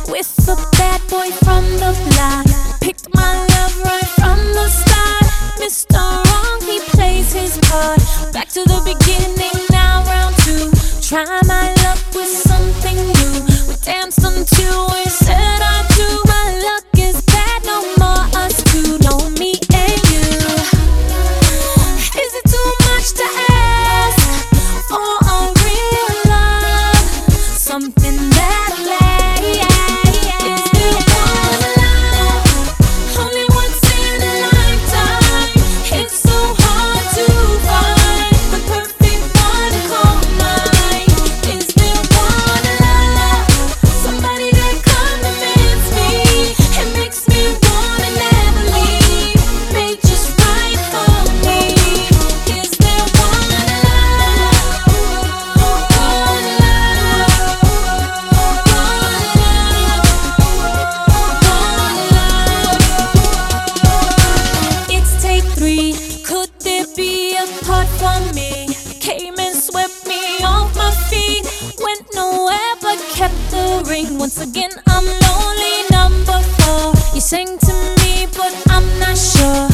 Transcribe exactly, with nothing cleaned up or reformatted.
with a bad boy from the block. Picked my love right from the start. Mister Wrong, he plays his part. Back to the beginning, now round two. Try my luck with something new. We danced until we said I do. My luck is bad, no more us two, no me and you. Is it too much to ask for a real love? Something that'll last. Is there one love? Only once in a lifetime. It's so hard to find the perfect one call mine. Is there one love? Somebody that compliments me and makes me wanna never leave. Made just right for me. Is there one love? One love. It's take three. Could there be a part for me? Came and swept me off my feet. Went nowhere but kept the ring. Once again, I'm lonely, number four. You sang to me, but I'm not sure.